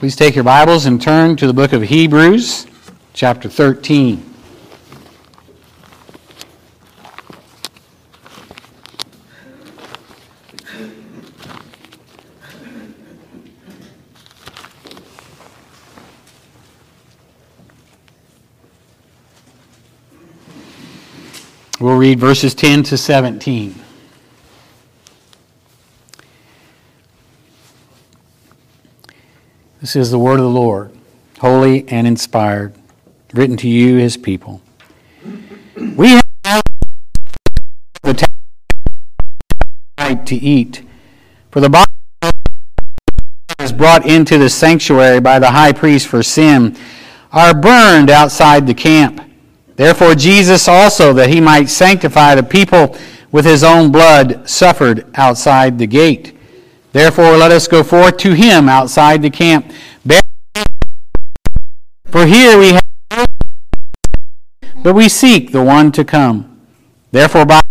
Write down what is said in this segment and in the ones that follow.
Please take your Bibles and turn to the book of Hebrews, chapter 13. We'll read verses 10 to 17. This is the word of the Lord, holy and inspired, written to you, his people. We have the right to eat, for the body is brought into the sanctuary by the high priest for sin, are burned outside the camp. Therefore Jesus also, that he might sanctify the people with his own blood, suffered outside the gate. Therefore let us go forth to him outside the camp. For here we have, but we seek the one to come. Therefore by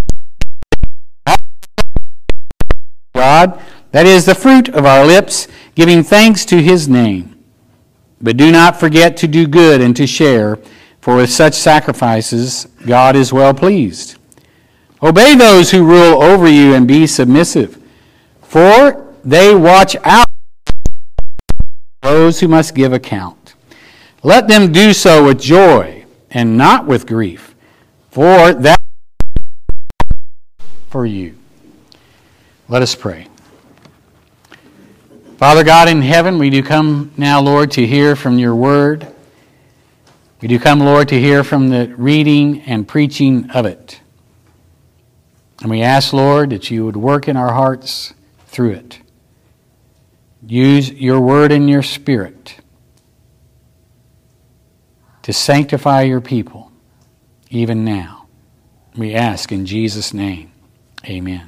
God, that is the fruit of our lips, giving thanks to his name. But do not forget to do good and to share, for with such sacrifices God is well pleased. Obey those who rule over you and be submissive, for they watch out for those who must give account. Let them do so with joy and not with grief, for that is for you. Let us pray. Father God in heaven, we do come now, Lord, to hear from your word. We do come, Lord, to hear from the reading and preaching of it. And we ask, Lord, that you would work in our hearts through it. Use your word and your spirit to sanctify your people, even now. We ask in Jesus' name. Amen.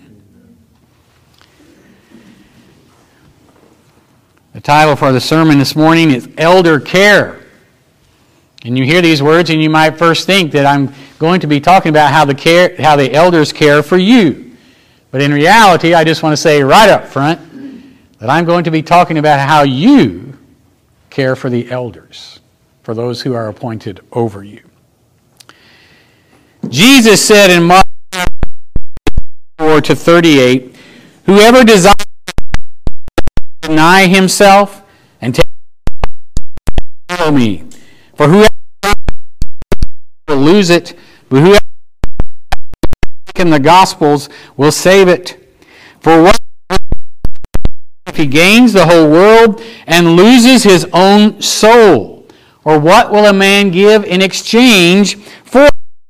The title for the sermon this morning is Elder Care. And you hear these words and you might first think that I'm going to be talking about how the elders care for you. But in reality, I just want to say right up front that I'm going to be talking about how you care for the elders, for those who are appointed over you. Jesus said in Mark 4:38, whoever desires to deny himself and take follow me. For whoever will lose it, but whoever in the Gospels will save it. For what if he gains the whole world and loses his own soul? Or what will a man give in exchange for?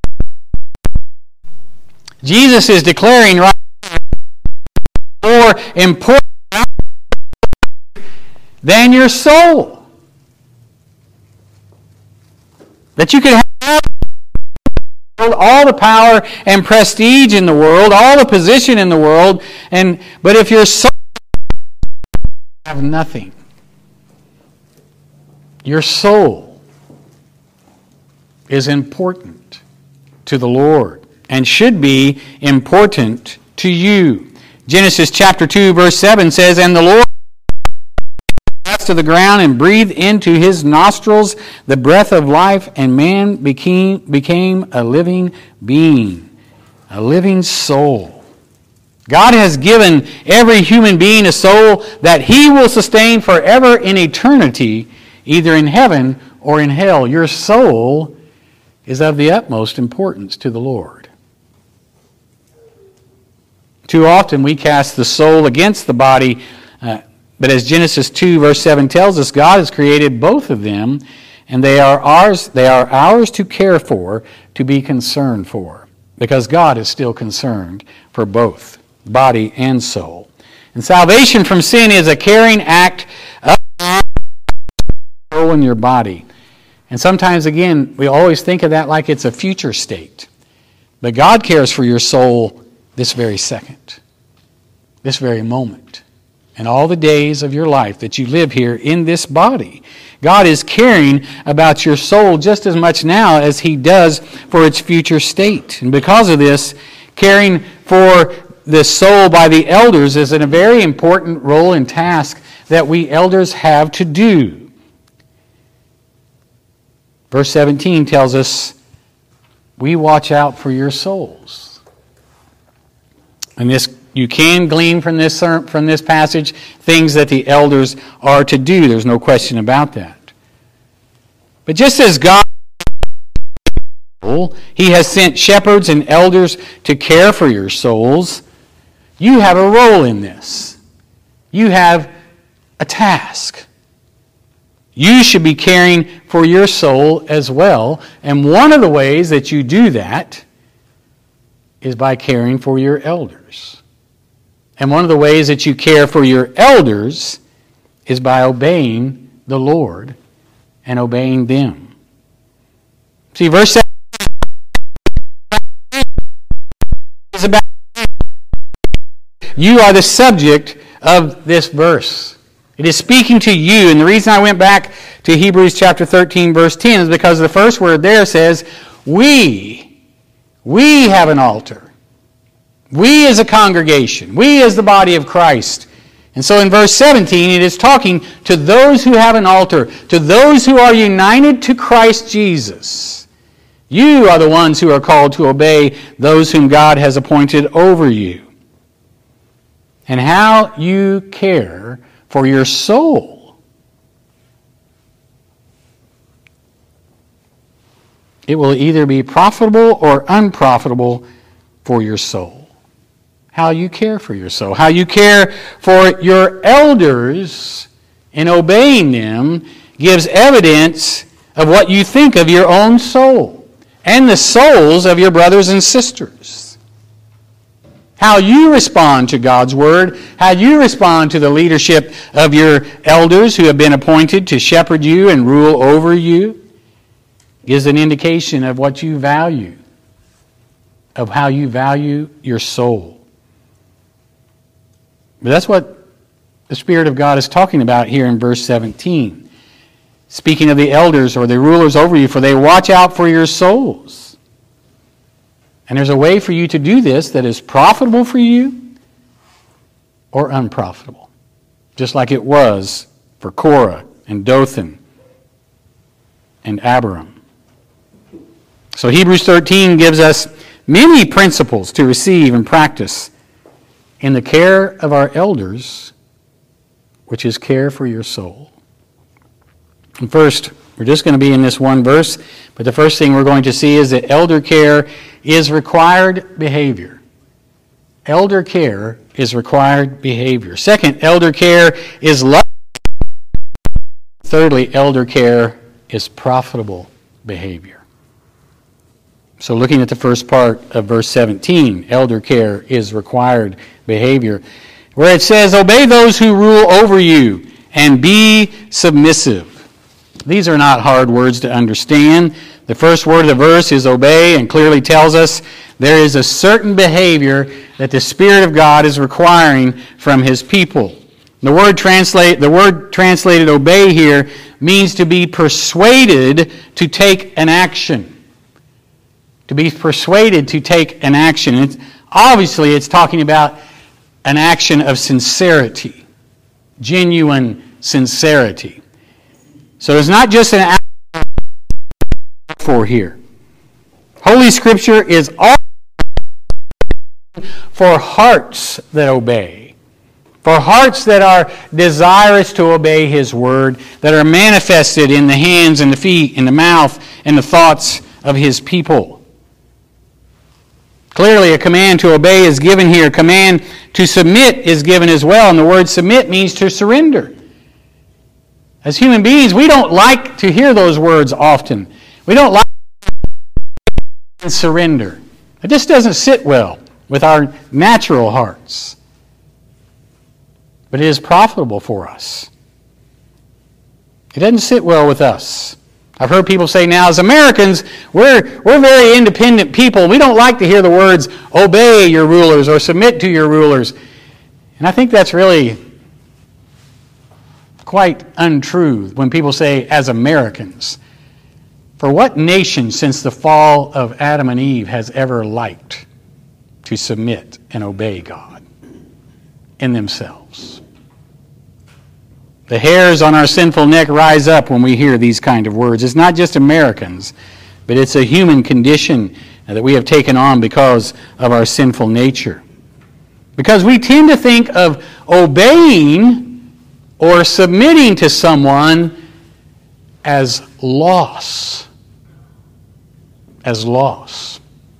Jesus is declaring right more important than your soul. That you can have all the power and prestige in the world, all the position in the world, but if your soul have nothing, your soul is important to the Lord and should be important to you. Genesis chapter 2 verse 7 says, and the Lord to the ground and breathed into his nostrils the breath of life, and man became a living being, a living soul. God has given every human being a soul that he will sustain forever in eternity, either in heaven or in hell. Your soul is of the utmost importance to the Lord. Too often we cast the soul against the body, but as Genesis 2 verse 7 tells us, God has created both of them, and they are ours to care for, to be concerned for, because God is still concerned for both body and soul. And salvation from sin is a caring act of your soul and your body. And sometimes, again, we always think of that like it's a future state. But God cares for your soul this very second, this very moment, and all the days of your life that you live here in this body. God is caring about your soul just as much now as he does for its future state. And because of this, caring for this soul by the elders is a very important role and task that we elders have to do. Verse 17 tells us, we watch out for your souls. And this, you can glean from this passage things that the elders are to do. There's no question about that. But just as God, He has sent shepherds and elders to care for your souls, you have a role in this. You have a task. You should be caring for your soul as well. And one of the ways that you do that is by caring for your elders. And one of the ways that you care for your elders is by obeying the Lord and obeying them. See, verse 7 is about you are the subject of this verse. It is speaking to you, and the reason I went back to Hebrews chapter 13, verse 10 is because the first word there says, we have an altar. We as a congregation, we as the body of Christ. And so in verse 17, it is talking to those who have an altar, to those who are united to Christ Jesus. You are the ones who are called to obey those whom God has appointed over you. And how you care for your soul. It will either be profitable or unprofitable for your soul. How you care for your soul. How you care for your elders in obeying them gives evidence of what you think of your own soul and the souls of your brothers and sisters. How you respond to God's Word, how you respond to the leadership of your elders who have been appointed to shepherd you and rule over you, gives an indication of what you value, of how you value your soul. But that's what the Spirit of God is talking about here in verse 17. Speaking of the elders or the rulers over you, for they watch out for your souls. And there's a way for you to do this that is profitable for you or unprofitable. Just like it was for Korah and Dothan and Abiram. So Hebrews 13 gives us many principles to receive and practice in the care of our elders, which is care for your soul. And first, we're just going to be in this one verse, but the first thing we're going to see is that elder care is required behavior. Elder care is required behavior. Second, elder care is love. Thirdly, elder care is profitable behavior. So looking at the first part of verse 17, elder care is required behavior, where it says, obey those who rule over you and be submissive. These are not hard words to understand. The first word of the verse is obey and clearly tells us there is a certain behavior that the Spirit of God is requiring from His people. The word translated obey here means to be persuaded to take an action. To be persuaded to take an action. Obviously, it's talking about an action of sincerity. Genuine sincerity. So it's not just an act for here. Holy Scripture is all for hearts that obey. For hearts that are desirous to obey His Word, that are manifested in the hands and the feet and the mouth and the thoughts of His people. Clearly, a command to obey is given here. A command to submit is given as well. And the word submit means to surrender. As human beings, we don't like to hear those words often. We don't like to surrender. It just doesn't sit well with our natural hearts. But it is profitable for us. It doesn't sit well with us. I've heard people say now, as Americans, we're very independent people. We don't like to hear the words, obey your rulers or submit to your rulers. And I think that's really quite untrue when people say, as Americans. For what nation since the fall of Adam and Eve has ever liked to submit and obey God in themselves. The hairs on our sinful neck rise up when we hear these kind of words. It's not just Americans, but it's a human condition that we have taken on because of our sinful nature. Because we tend to think of obeying or submitting to someone as loss. As loss.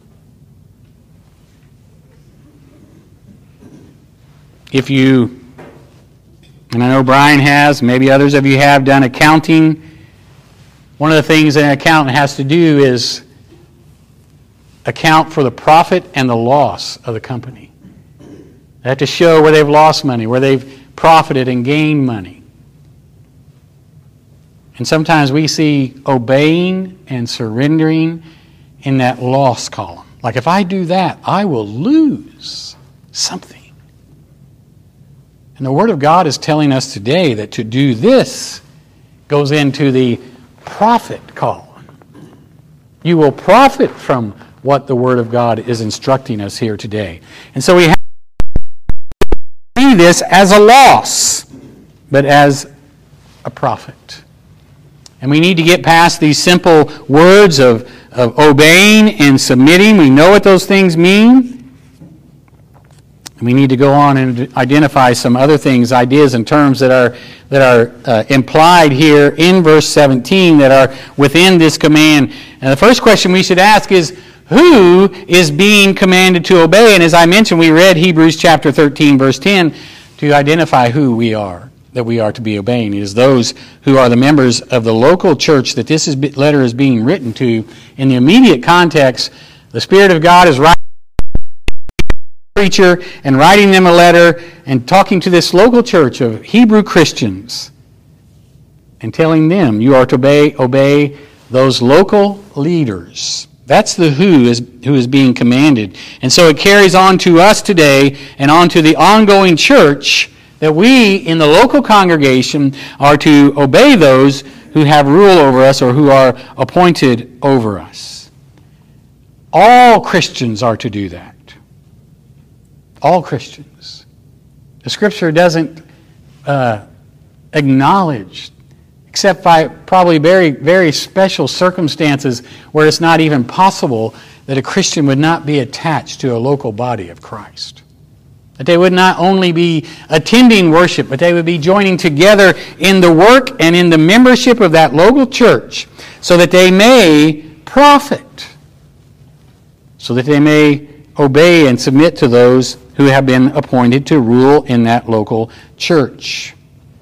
If you, and I know Brian has, maybe others of you have done accounting, one of the things an accountant has to do is account for the profit and the loss of the company. They have to show where they've lost money, where they've profited and gained money. And sometimes we see obeying and surrendering in that loss column. Like if I do that, I will lose something. And the Word of God is telling us today that to do this goes into the profit column. You will profit from what the Word of God is instructing us here today. And so we have to see this as a loss, but as a profit. And we need to get past these simple words of obeying and submitting. We know what those things mean. And we need to go on and identify some other things, ideas and terms that are implied here in verse 17 that are within this command. And the first question we should ask is, who is being commanded to obey? And as I mentioned, we read Hebrews chapter 13, verse 10, to identify who we are, that we are to be obeying. It is those who are the members of the local church that this letter is being written to. In the immediate context, the Spirit of God is writing preacher and writing them a letter and talking to this local church of Hebrew Christians and telling them you are to obey those local leaders. That's the who is being commanded. And so it carries on to us today and on to the ongoing church that we in the local congregation are to obey those who have rule over us or who are appointed over us. All Christians are to do that. All Christians. The Scripture doesn't acknowledge, except by probably very, very special circumstances where it's not even possible that a Christian would not be attached to a local body of Christ. That they would not only be attending worship, but they would be joining together in the work and in the membership of that local church so that they may profit, so that they may obey and submit to those who have been appointed to rule in that local church.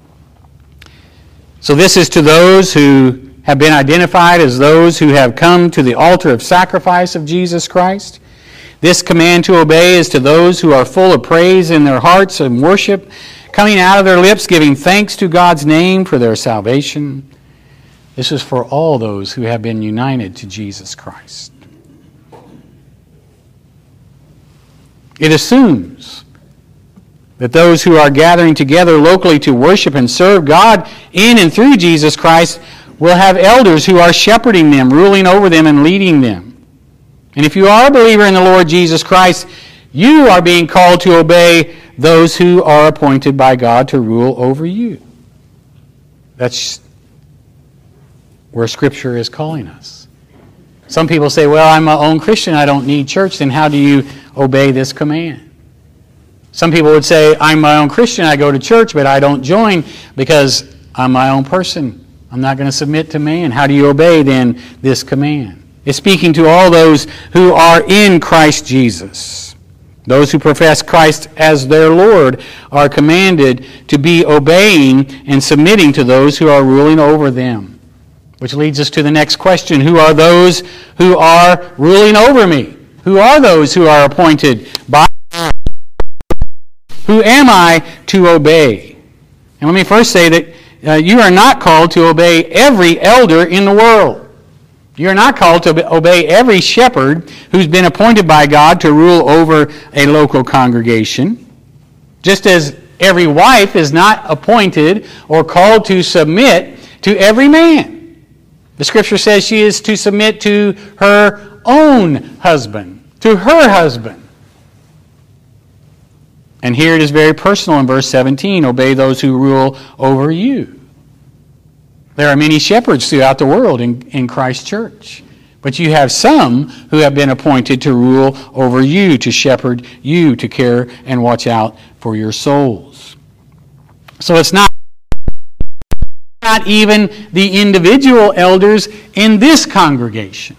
So this is to those who have been identified as those who have come to the altar of sacrifice of Jesus Christ. This command to obey is to those who are full of praise in their hearts and worship, coming out of their lips, giving thanks to God's name for their salvation. This is for all those who have been united to Jesus Christ. It assumes that those who are gathering together locally to worship and serve God in and through Jesus Christ will have elders who are shepherding them, ruling over them, and leading them. And if you are a believer in the Lord Jesus Christ, you are being called to obey those who are appointed by God to rule over you. That's where Scripture is calling us. Some people say, well, I'm my own Christian, I don't need church. Then how do you obey this command? Some people would say, I'm my own Christian, I go to church, but I don't join because I'm my own person. I'm not going to submit to man. How do you obey then this command? It's speaking to all those who are in Christ Jesus. Those who profess Christ as their Lord are commanded to be obeying and submitting to those who are ruling over them. Which leads us to the next question. Who are those who are ruling over me? Who are those who are appointed by God? Who am I to obey? And let me first say that you are not called to obey every elder in the world. You are not called to obey every shepherd who's been appointed by God to rule over a local congregation. Just as every wife is not appointed or called to submit to every man. The Scripture says she is to submit to her own husband, to her husband. And here it is very personal in verse 17. Obey those who rule over you. There are many shepherds throughout the world in Christ's church. But you have some who have been appointed to rule over you, to shepherd you, to care and watch out for your souls. So it's not even the individual elders in this congregation.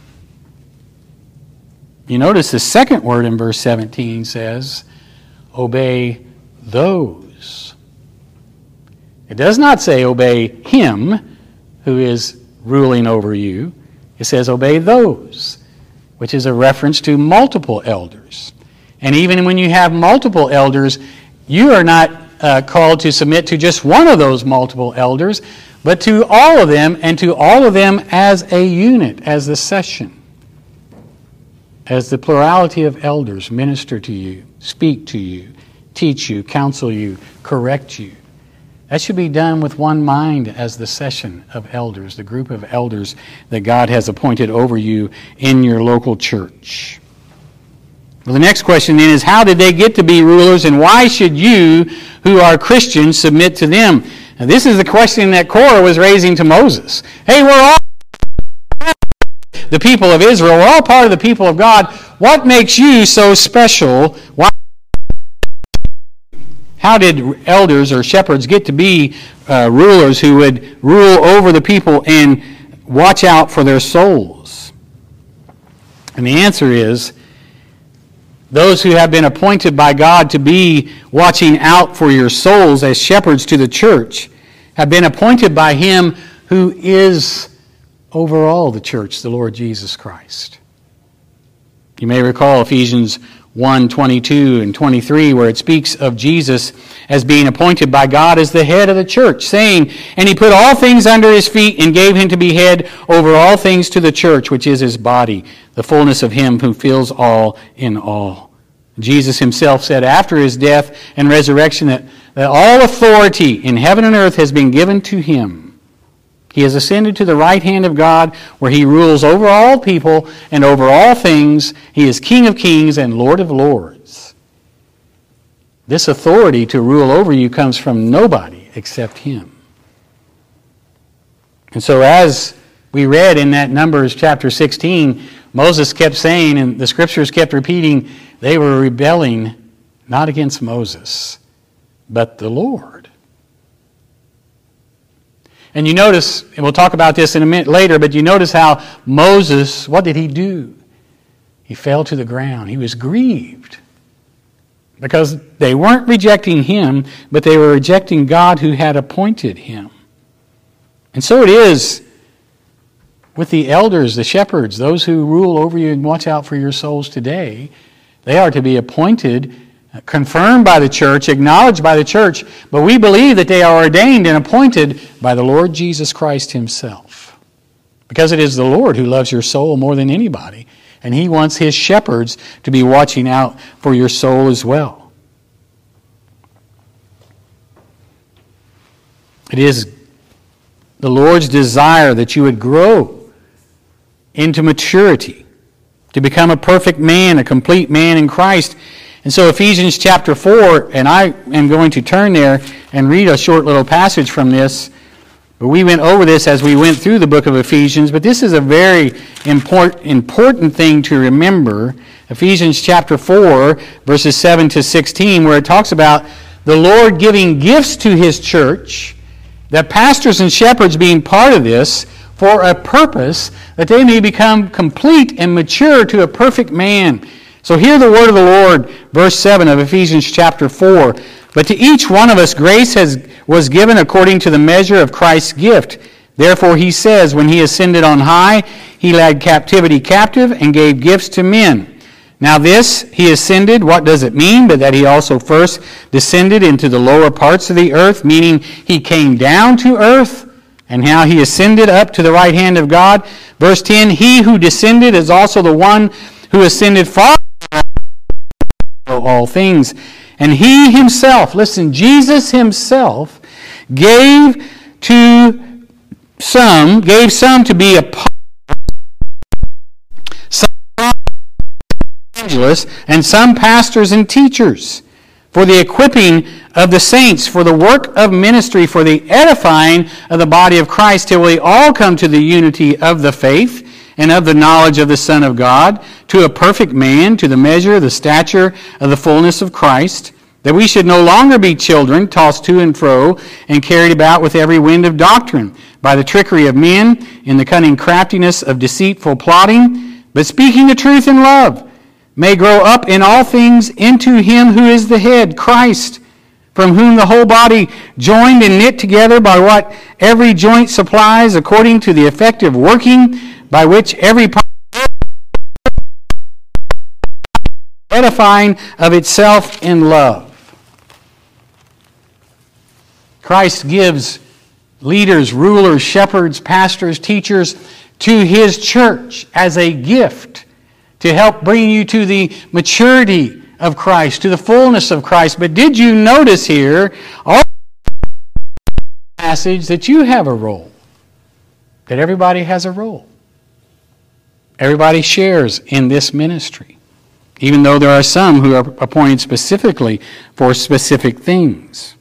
You notice the second word in verse 17 says, obey those. It does not say obey him who is ruling over you. It says obey those, which is a reference to multiple elders. And even when you have multiple elders, you are not called to submit to just one of those multiple elders, but to all of them, and to all of them as a unit, as the session, as the plurality of elders minister to you, speak to you, teach you, counsel you, correct you. That should be done with one mind as the session of elders, the group of elders that God has appointed over you in your local church. Well, the next question then is, how did they get to be rulers, and why should you, who are Christians, submit to them? Now, this is the question that Korah was raising to Moses. Hey, we're all the people of Israel. We're all part of the people of God. What makes you so special? Why? How did elders or shepherds get to be rulers who would rule over the people and watch out for their souls? And the answer is, those who have been appointed by God to be watching out for your souls as shepherds to the church have been appointed by Him who is over all the church, the Lord Jesus Christ. You may recall Ephesians 1:22 and 23, where it speaks of Jesus as being appointed by God as the head of the church, saying, and He put all things under His feet and gave Him to be head over all things to the church, which is His body, the fullness of Him who fills all in all. Jesus Himself said after His death and resurrection that all authority in heaven and earth has been given to Him. He has ascended to the right hand of God, where He rules over all people and over all things. He is King of kings and Lord of lords. This authority to rule over you comes from nobody except Him. And so as we read in that Numbers chapter 16, Moses kept saying, and the Scriptures kept repeating, they were rebelling not against Moses, but the Lord. And you notice, and we'll talk about this in a minute later, but you notice how Moses, what did he do? He fell to the ground. He was grieved. Because they weren't rejecting him, but they were rejecting God who had appointed him. And so it is with the elders, the shepherds, those who rule over you and watch out for your souls today. They are to be appointed, confirmed by the church, acknowledged by the church, but we believe that they are ordained and appointed by the Lord Jesus Christ Himself. Because it is the Lord who loves your soul more than anybody, and He wants His shepherds to be watching out for your soul as well. It is the Lord's desire that you would grow into maturity, to become a perfect man, a complete man in Christ. And so Ephesians chapter 4, and I am going to turn there and read a short little passage from this. But we went over this as we went through the book of Ephesians, but this is a very important thing to remember. Ephesians chapter 4, verses 7 to 16, where it talks about the Lord giving gifts to His church, that pastors and shepherds being part of this for a purpose, that they may become complete and mature to a perfect man. So hear the word of the Lord, verse 7 of Ephesians chapter 4. But to each one of us grace was given according to the measure of Christ's gift. Therefore He says, when He ascended on high, He led captivity captive and gave gifts to men. Now this, He ascended, what does it mean? But that He also first descended into the lower parts of the earth, meaning He came down to earth, and how He ascended up to the right hand of God. Verse 10, He who descended is also the one who ascended far all things. And He Himself, listen, Jesus Himself gave some to be apostles, some evangelists, and some pastors and teachers, for the equipping of the saints, for the work of ministry, for the edifying of the body of Christ, till we all come to the unity of the faith and of the knowledge of the Son of God, to a perfect man, to the measure of the stature of the fullness of Christ, that we should no longer be children, tossed to and fro, and carried about with every wind of doctrine, by the trickery of men, in the cunning craftiness of deceitful plotting, but speaking the truth in love, may grow up in all things into him who is the head, Christ, from whom the whole body, joined and knit together by what every joint supplies, according to the effective working by which every part edifying of itself in love. Christ gives leaders, rulers, shepherds, pastors, teachers to his church as a gift to help bring you to the maturity of Christ, to the fullness of Christ. But did you notice here, all passage, that you have a role? That everybody has a role. Everybody shares in this ministry, even though there are some who are appointed specifically for specific things.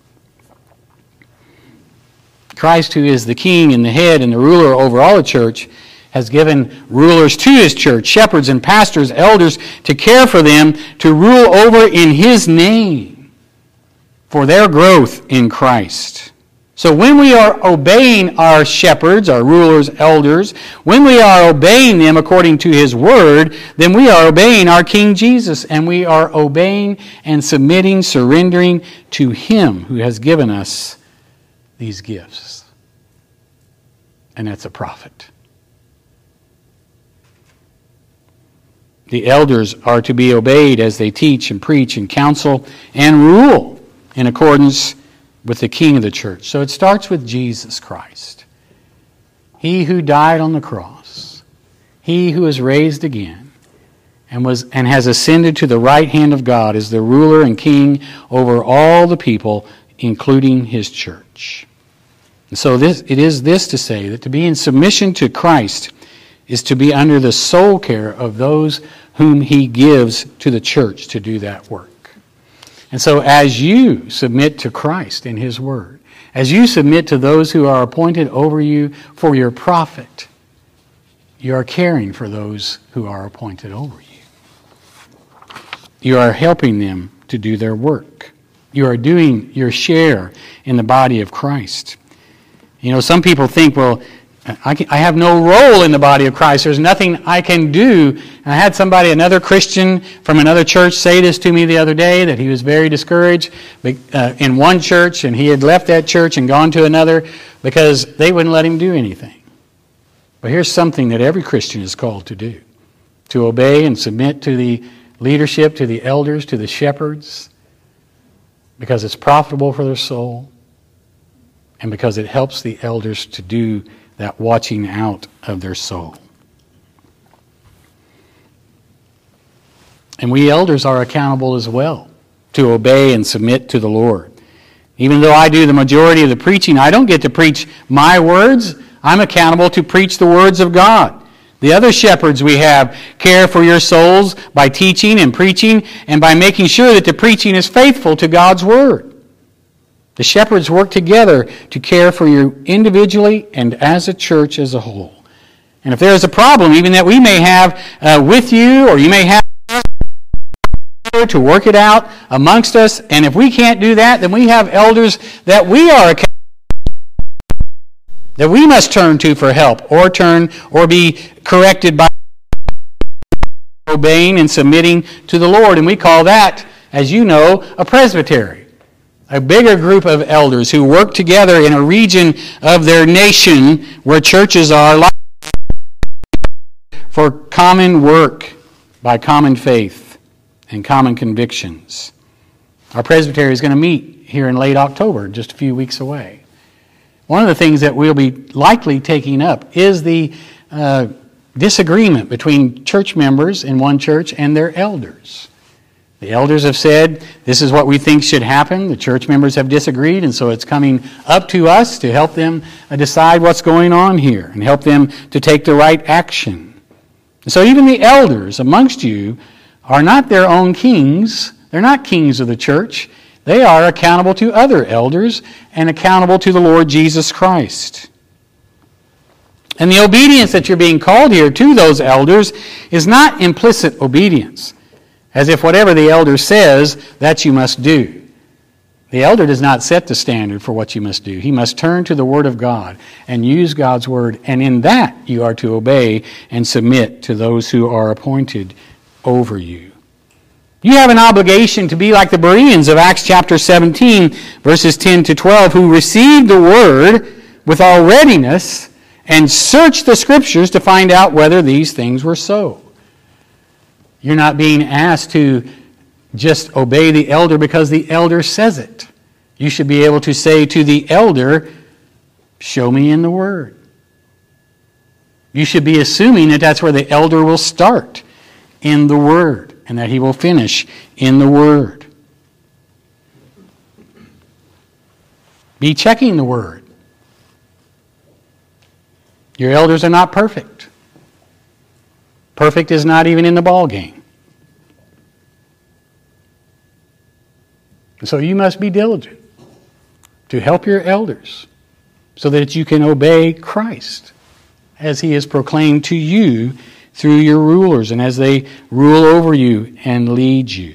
Christ, who is the king and the head and the ruler over all the church, has given rulers to his church, shepherds and pastors, elders, to care for them, to rule over in his name for their growth in Christ. So when we are obeying our shepherds, our rulers, elders, when we are obeying them according to his word, then we are obeying our King Jesus, and we are obeying and submitting, surrendering to him who has given us these gifts. And that's a prophet. The elders are to be obeyed as they teach and preach and counsel and rule in accordance with the King of the church. So it starts with Jesus Christ. He who died on the cross. He who is raised again and has ascended to the right hand of God as the ruler and king over all the people, including his church. And so it is this to say that to be in submission to Christ is to be under the sole care of those whom he gives to the church to do that work. And so as you submit to Christ in his word, as you submit to those who are appointed over you for your profit, you are caring for those who are appointed over you. You are helping them to do their work. You are doing your share in the body of Christ. You know, some people think, well, I have no role in the body of Christ. There's nothing I can do. And I had another Christian from another church say this to me the other day, that he was very discouraged in one church, and he had left that church and gone to another because they wouldn't let him do anything. But here's something that every Christian is called to do: to obey and submit to the leadership, to the elders, to the shepherds, because it's profitable for their soul and because it helps the elders to do that watching out of their soul. And we elders are accountable as well to obey and submit to the Lord. Even though I do the majority of the preaching, I don't get to preach my words. I'm accountable to preach the words of God. The other shepherds we have care for your souls by teaching and preaching and by making sure that the preaching is faithful to God's word. The shepherds work together to care for you individually and as a church as a whole. And if there is a problem, even that we may have with you, or you may have to work it out amongst us, and if we can't do that, then we have elders that we are that we must turn to for help, or be corrected by obeying and submitting to the Lord. And we call that, as you know, a presbytery. A bigger group of elders who work together in a region of their nation where churches are, for common work by common faith and common convictions. Our presbytery is going to meet here in late October, just a few weeks away. One of the things that we'll be likely taking up is the disagreement between church members in one church and their elders. The elders have said, this is what we think should happen. The church members have disagreed, and so it's coming up to us to help them decide what's going on here and help them to take the right action. And so even the elders amongst you are not their own kings. They're not kings of the church. They are accountable to other elders and accountable to the Lord Jesus Christ. And the obedience that you're being called here to those elders is not implicit obedience, as if whatever the elder says, that you must do. The elder does not set the standard for what you must do. He must turn to the Word of God and use God's Word, and in that you are to obey and submit to those who are appointed over you. You have an obligation to be like the Bereans of Acts chapter 17, verses 10 to 12, who received the Word with all readiness and searched the Scriptures to find out whether these things were so. You're not being asked to just obey the elder because the elder says it. You should be able to say to the elder, show me in the Word. You should be assuming that that's where the elder will start, in the Word, and that he will finish in the Word. Be checking the Word. Your elders are not perfect. Perfect is not even in the ball game. And so you must be diligent to help your elders so that you can obey Christ as He is proclaimed to you through your rulers and as they rule over you and lead you.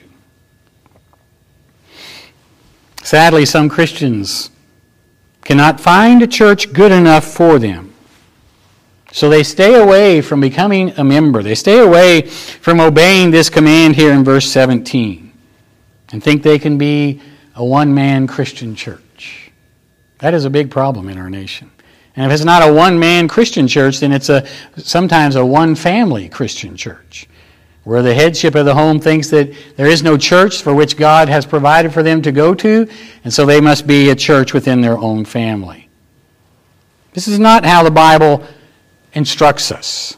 Sadly, some Christians cannot find a church good enough for them. So they stay away from becoming a member. They stay away from obeying this command here in verse 17 and think they can be a one-man Christian church. That is a big problem in our nation. And if it's not a one-man Christian church, then it's sometimes a one-family Christian church, where the headship of the home thinks that there is no church for which God has provided for them to go to, and so they must be a church within their own family. This is not how the Bible instructs us.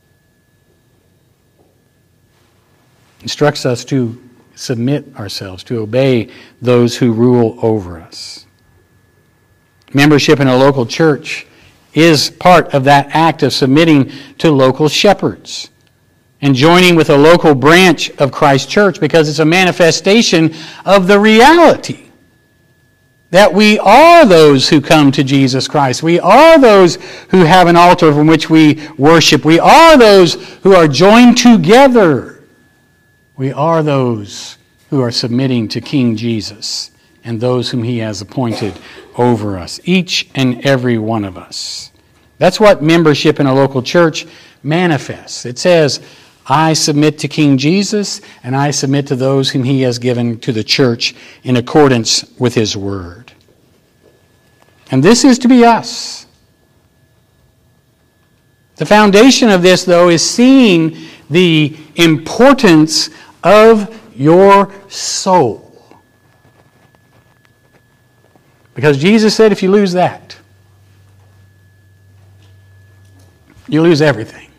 It instructs us to submit ourselves, to obey those who rule over us. Membership in a local church is part of that act of submitting to local shepherds and joining with a local branch of Christ's church, because it's a manifestation of the reality that we are those who come to Jesus Christ. We are those who have an altar from which we worship. We are those who are joined together. We are those who are submitting to King Jesus and those whom He has appointed over us, each and every one of us. That's what membership in a local church manifests. It says, I submit to King Jesus, and I submit to those whom He has given to the church in accordance with His Word. And this is to be us. The foundation of this, though, is seeing the importance of your soul. Because Jesus said if you lose that, you lose everything.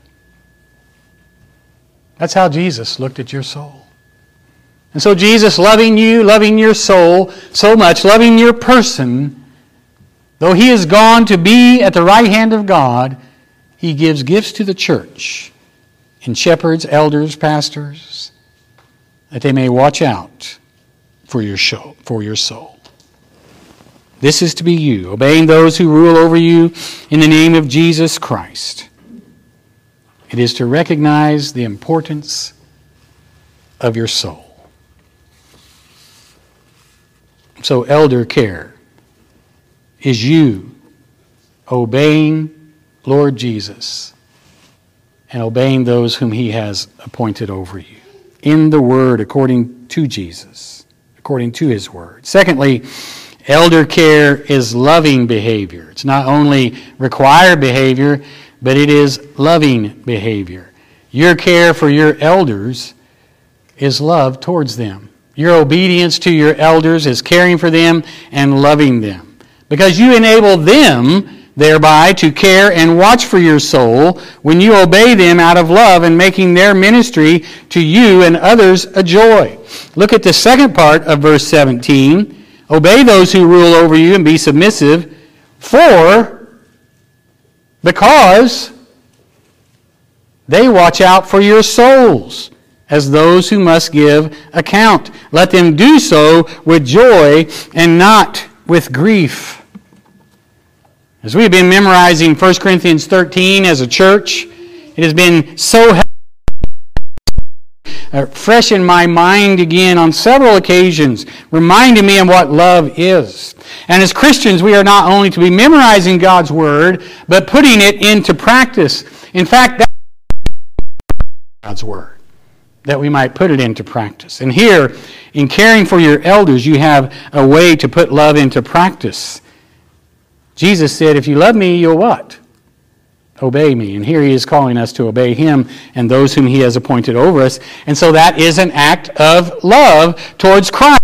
That's how Jesus looked at your soul. And so Jesus, loving you, loving your soul so much, loving your person, though He is gone to be at the right hand of God, He gives gifts to the church in shepherds, elders, pastors, that they may watch out for your soul. This is to be you, obeying those who rule over you in the name of Jesus Christ. It is to recognize the importance of your soul. So elder care is you obeying Lord Jesus and obeying those whom He has appointed over you in the Word according to Jesus, according to His Word. Secondly, elder care is loving behavior. It's not only required behavior, but it is loving behavior. Your care for your elders is love towards them. Your obedience to your elders is caring for them and loving them, because you enable them thereby to care and watch for your soul when you obey them out of love and making their ministry to you and others a joy. Look at the second part of verse 17. Obey those who rule over you and be submissive, because they watch out for your souls as those who must give account. Let them do so with joy and not with grief. As we've been memorizing 1 Corinthians 13 as a church, it has been so fresh in my mind again on several occasions, reminding me of what love is. And as Christians, we are not only to be memorizing God's Word, but putting it into practice. In fact, that's God's Word, that we might put it into practice. And here, in caring for your elders, you have a way to put love into practice. Jesus said, if you love me, you'll what? Obey me. And here he is calling us to obey him and those whom he has appointed over us. And so that is an act of love towards Christ.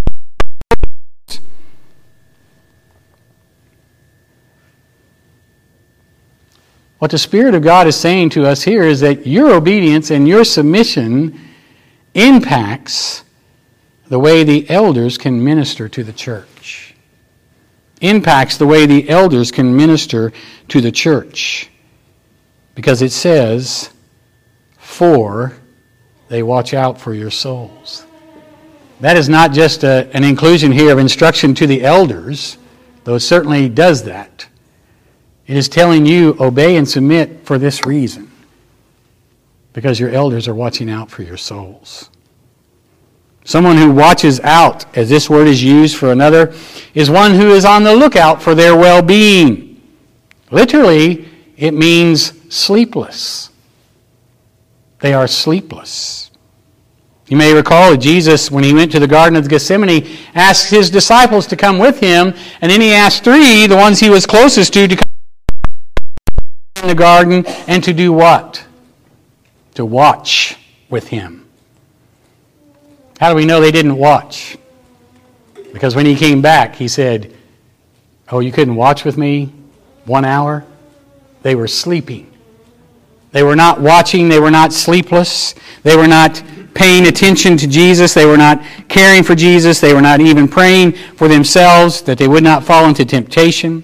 What the Spirit of God is saying to us here is that your obedience and your submission impacts the way the elders can minister to the church. Impacts the way the elders can minister to the church. Because it says, for they watch out for your souls. That is not just an inclusion here of instruction to the elders, though it certainly does that. It is telling you, obey and submit for this reason. Because your elders are watching out for your souls. Someone who watches out, as this word is used for another, is one who is on the lookout for their well-being. Literally, it means sleepless. They are sleepless. You may recall that Jesus, when he went to the Garden of Gethsemane, asked his disciples to come with him, and then he asked three, the ones he was closest to come in the garden, and to do what? To watch with him. How do we know they didn't watch? Because when he came back, he said, oh, you couldn't watch with me 1 hour? They were sleeping. They were not watching. They were not sleepless. They were not paying attention to Jesus. They were not caring for Jesus. They were not even praying for themselves that they would not fall into temptation.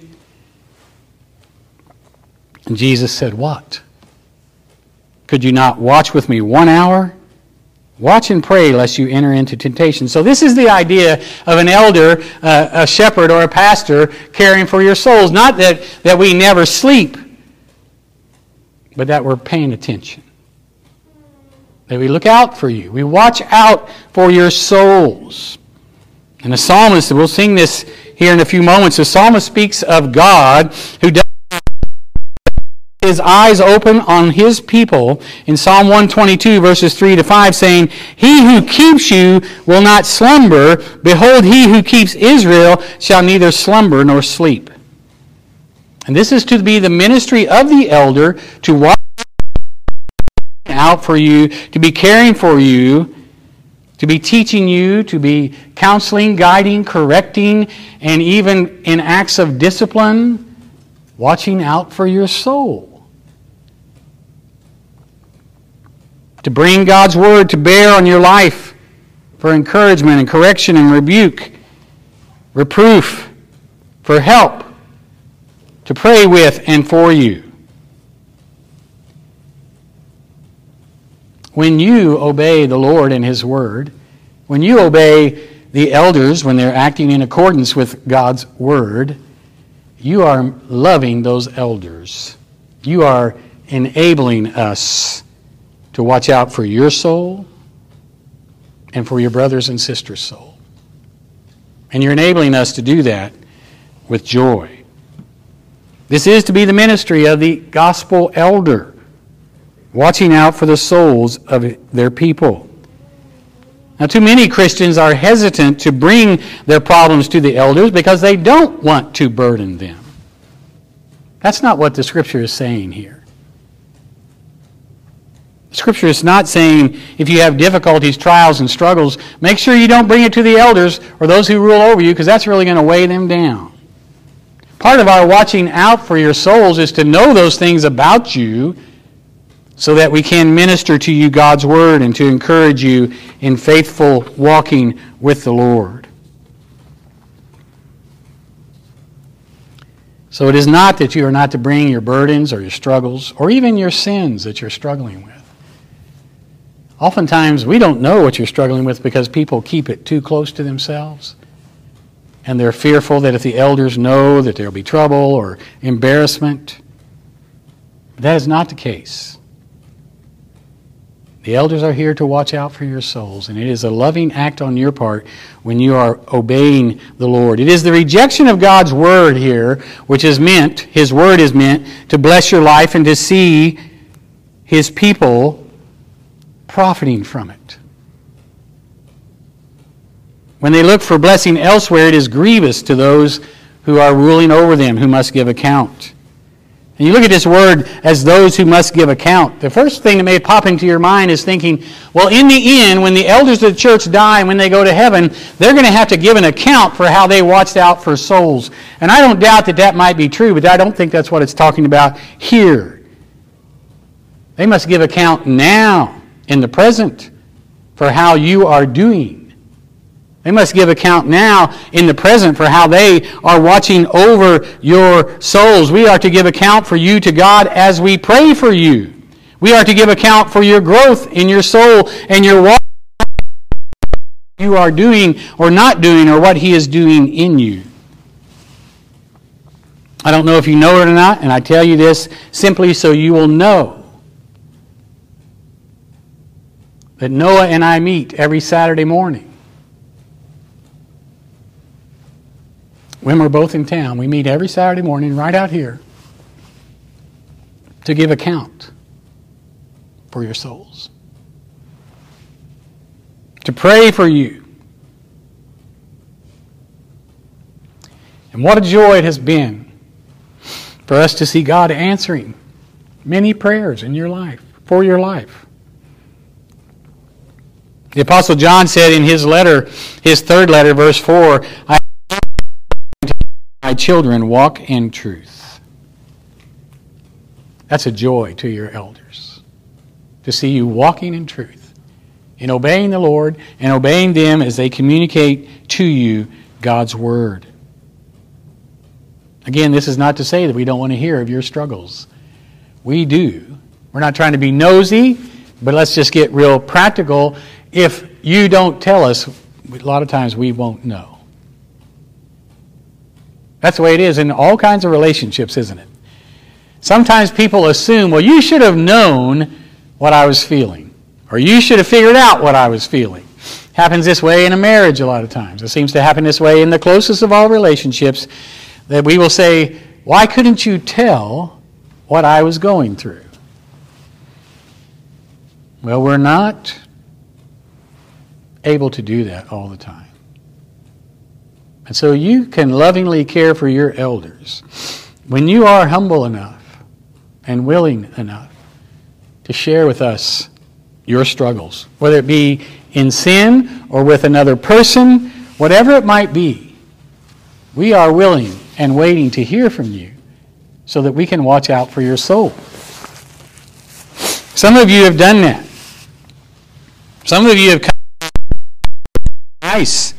And Jesus said, what? Could you not watch with me 1 hour? Watch and pray lest you enter into temptation. So this is the idea of an elder, a shepherd, or a pastor caring for your souls. Not that we never sleep, but that we're paying attention. That we look out for you. We watch out for your souls. And the psalmist, we'll sing this here in a few moments, the psalmist speaks of God who does his eyes open on his people in Psalm 122 verses 3 to 5, saying, he who keeps you will not slumber. Behold, he who keeps Israel shall neither slumber nor sleep. And this is to be the ministry of the elder, to watch out for you, to be caring for you, to be teaching you, to be counseling, guiding, correcting, and even in acts of discipline, watching out for your soul. To bring God's Word to bear on your life for encouragement and correction and rebuke, reproof, for help, to pray with and for you. When you obey the Lord and His Word, when you obey the elders when they're acting in accordance with God's Word, you are loving those elders. You are enabling us to watch out for your soul and for your brothers and sisters' soul. And you're enabling us to do that with joy. This is to be the ministry of the gospel elder, watching out for the souls of their people. Now, too many Christians are hesitant to bring their problems to the elders because they don't want to burden them. That's not what the Scripture is saying here. Scripture is not saying if you have difficulties, trials, and struggles, make sure you don't bring it to the elders or those who rule over you, because that's really going to weigh them down. Part of our watching out for your souls is to know those things about you so that we can minister to you God's Word and to encourage you in faithful walking with the Lord. So it is not that you are not to bring your burdens or your struggles or even your sins that you're struggling with. Oftentimes, we don't know what you're struggling with because people keep it too close to themselves. And they're fearful that if the elders know that there'll be trouble or embarrassment. But that is not the case. The elders are here to watch out for your souls, and it is a loving act on your part when you are obeying the Lord. It is the rejection of God's word here, which is meant, His word is meant, to bless your life and to see His people profiting from it. When they look for blessing elsewhere, it is grievous to those who are ruling over them, who must give account. And you look at this word as those who must give account. The first thing that may pop into your mind is thinking, well, in the end, when the elders of the church die and when they go to heaven, they're going to have to give an account for how they watched out for souls. And I don't doubt that that might be true, but I don't think that's what it's talking about here. They must give account now, in the present, for how you are doing. They must give account now in the present for how they are watching over your souls. We are to give account for you to God as we pray for you. We are to give account for your growth in your soul and your walk you are doing or not doing or what He is doing in you. I don't know if you know it or not, and I tell you this simply so you will know that Noah and I meet every Saturday morning. When we're both in town, we meet every Saturday morning right out here to give account for your souls. To pray for you. And what a joy it has been for us to see God answering many prayers in your life, for your life. The Apostle John said in his letter, his third letter, verse 4, my children, walk in truth. That's a joy to your elders, to see you walking in truth, in obeying the Lord and obeying them as they communicate to you God's Word. Again, this is not to say that we don't want to hear of your struggles. We do. We're not trying to be nosy, but let's just get real practical. If you don't tell us, a lot of times we won't know. That's the way it is in all kinds of relationships, isn't it? Sometimes people assume, well, you should have known what I was feeling. Or you should have figured out what I was feeling. Happens this way in a marriage a lot of times. It seems to happen this way in the closest of all relationships, that we will say, why couldn't you tell what I was going through? Well, we're not able to do that all the time. And so you can lovingly care for your elders when you are humble enough and willing enough to share with us your struggles, whether it be in sin or with another person, whatever it might be. We are willing and waiting to hear from you so that we can watch out for your soul. Some of you have done that. Some of you have come nice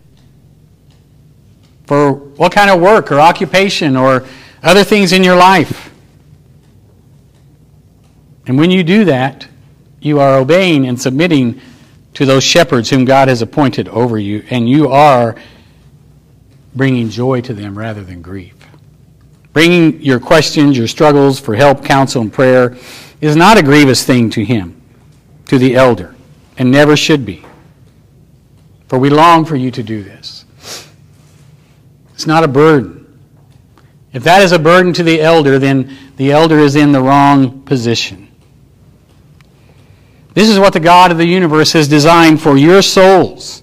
for what kind of work or occupation or other things in your life. And when you do that, you are obeying and submitting to those shepherds whom God has appointed over you, and you are bringing joy to them rather than grief. Bringing your questions, your struggles for help, counsel, and prayer is not a grievous thing to him, to the elder, and never should be. For we long for you to do this. It's not a burden. If that is a burden to the elder, then the elder is in the wrong position. This is what the God of the universe has designed for your souls,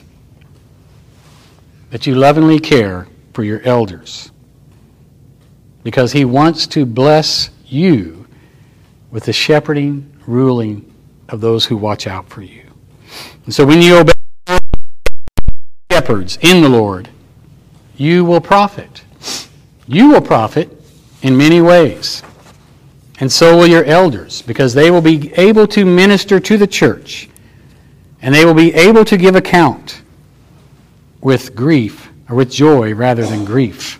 that you lovingly care for your elders, because He wants to bless you with the shepherding, ruling of those who watch out for you. And so when you obey shepherds in the Lord, you will profit. You will profit in many ways. And so will your elders, because they will be able to minister to the church, and they will be able to give account with grief, or with joy rather than grief.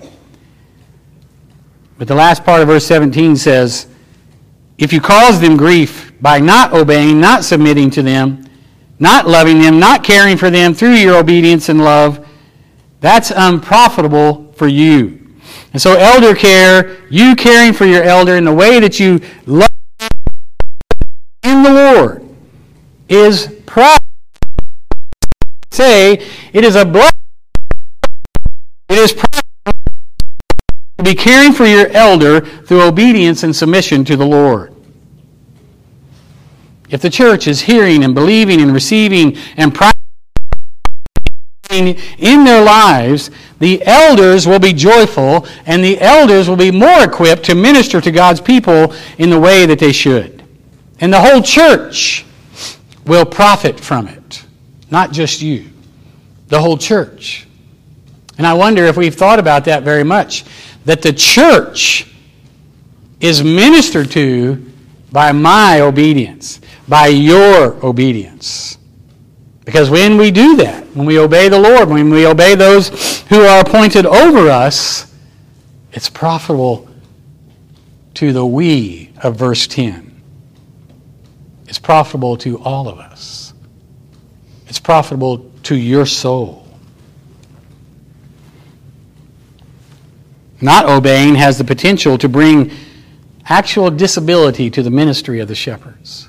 But the last part of verse 17 says, if you cause them grief, by not obeying, not submitting to them, not loving them, not caring for them through your obedience and love, that's unprofitable for you. And so elder care, you caring for your elder in the way that you love in the Lord, is profitable. Say, it is a blessing. It is profitable to be caring for your elder through obedience and submission to the Lord. If the church is hearing and believing and receiving and practicing in their lives, the elders will be joyful, and the elders will be more equipped to minister to God's people in the way that they should. And the whole church will profit from it. Not just you. The whole church. And I wonder if we've thought about that very much. That the church is ministered to by my obedience. By your obedience. Because when we do that, when we obey the Lord, when we obey those who are appointed over us, it's profitable to the we of verse 10. It's profitable to all of us. It's profitable to your soul. Not obeying has the potential to bring actual disability to the ministry of the shepherds.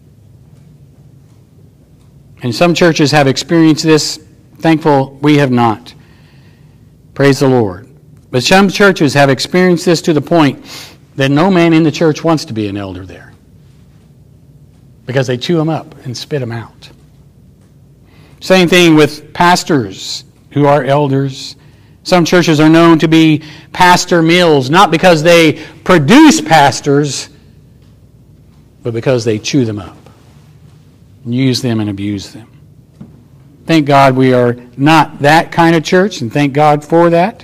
And some churches have experienced this. Thankful we have not. Praise the Lord. But some churches have experienced this to the point that no man in the church wants to be an elder there. Because they chew them up and spit them out. Same thing with pastors who are elders. Some churches are known to be pastor mills, not because they produce pastors, but because they chew them up. Use them and abuse them. Thank God we are not that kind of church, and thank God for that.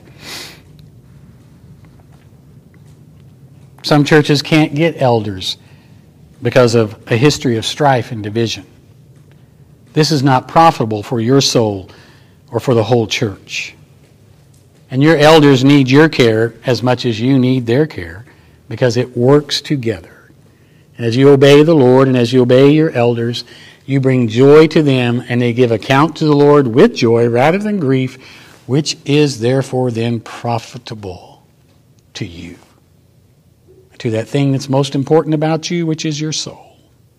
Some churches can't get elders because of a history of strife and division. This is not profitable for your soul or for the whole church. And your elders need your care as much as you need their care, because it works together. And as you obey the Lord and as you obey your elders, you bring joy to them, and they give account to the Lord with joy rather than grief, which is therefore then profitable to you. To that thing that's most important about you, which is your soul.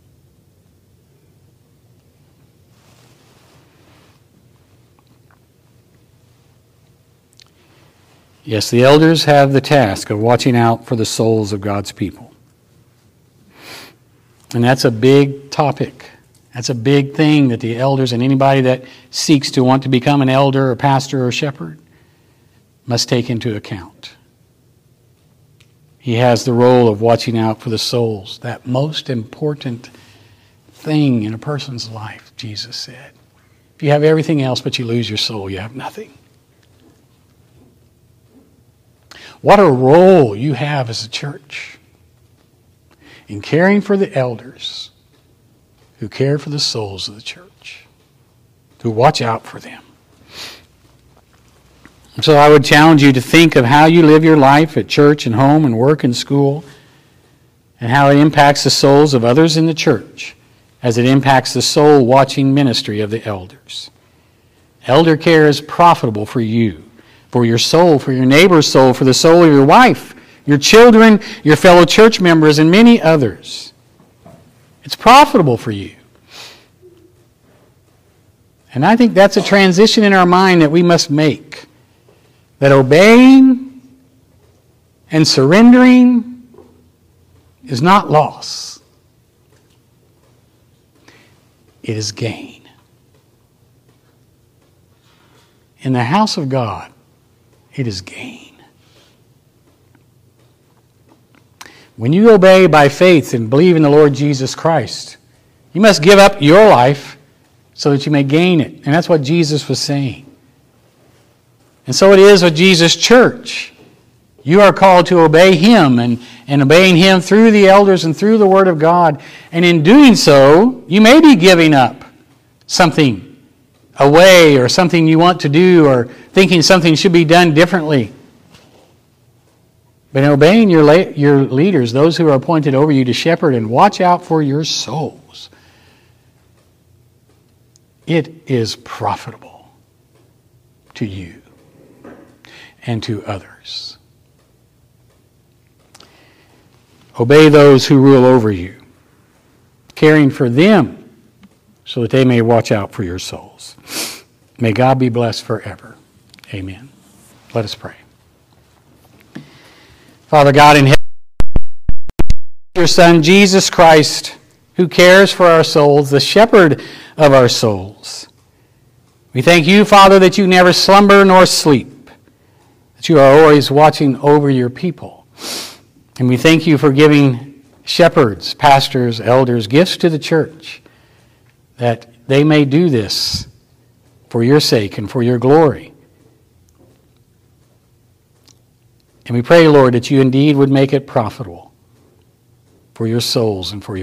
Yes, the elders have the task of watching out for the souls of God's people. And that's a big topic. That's a big thing that the elders and anybody that seeks to want to become an elder or pastor or shepherd must take into account. He has the role of watching out for the souls, that most important thing in a person's life, Jesus said. If you have everything else but you lose your soul, you have nothing. What a role you have as a church in caring for the elders who care for the souls of the church, who watch out for them. So I would challenge you to think of how you live your life at church and home and work and school, and how it impacts the souls of others in the church as it impacts the soul-watching ministry of the elders. Elder care is profitable for you, for your soul, for your neighbor's soul, for the soul of your wife, your children, your fellow church members, and many others. It's profitable for you. And I think that's a transition in our mind that we must make. That obeying and surrendering is not loss. It is gain. In the house of God, it is gain. When you obey by faith and believe in the Lord Jesus Christ, you must give up your life so that you may gain it. And that's what Jesus was saying. And so it is with Jesus' church. You are called to obey Him and obeying Him through the elders and through the Word of God. And in doing so, you may be giving up something away or something you want to do or thinking something should be done differently. but in obeying your leaders, those who are appointed over you to shepherd and watch out for your souls, it is profitable to you and to others. Obey those who rule over you, caring for them so that they may watch out for your souls. May God be blessed forever. Amen. Let us pray. Father God in heaven, your Son, Jesus Christ, who cares for our souls, the shepherd of our souls. We thank you, Father, that you never slumber nor sleep, that you are always watching over your people. And we thank you for giving shepherds, pastors, elders, gifts to the church, that they may do this for your sake and for your glory. And we pray, Lord, that you indeed would make it profitable for your souls and for your